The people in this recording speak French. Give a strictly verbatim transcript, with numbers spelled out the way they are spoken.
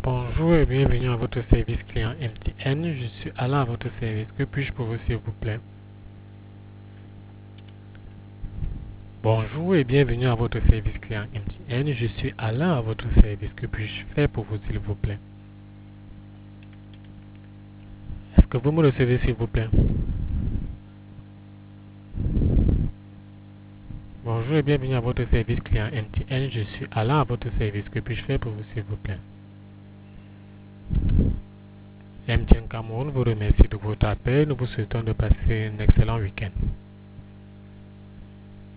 Bonjour et bienvenue à votre service client M T N. Je suis Alain à votre service. Que puis-je pour vous, s'il vous plaît? Bonjour et bienvenue à votre service client M T N. Je suis Alain à votre service. Que puis-je faire pour vous, s'il vous plaît? Est-ce que vous me recevez, s'il vous plaît? Bonjour et bienvenue à votre service client M T N. Je suis Alain à votre service. Que puis-je faire pour vous, s'il vous plaît? M T N Cameroun vous remercie de votre appel. Nous vous souhaitons de passer un excellent week-end.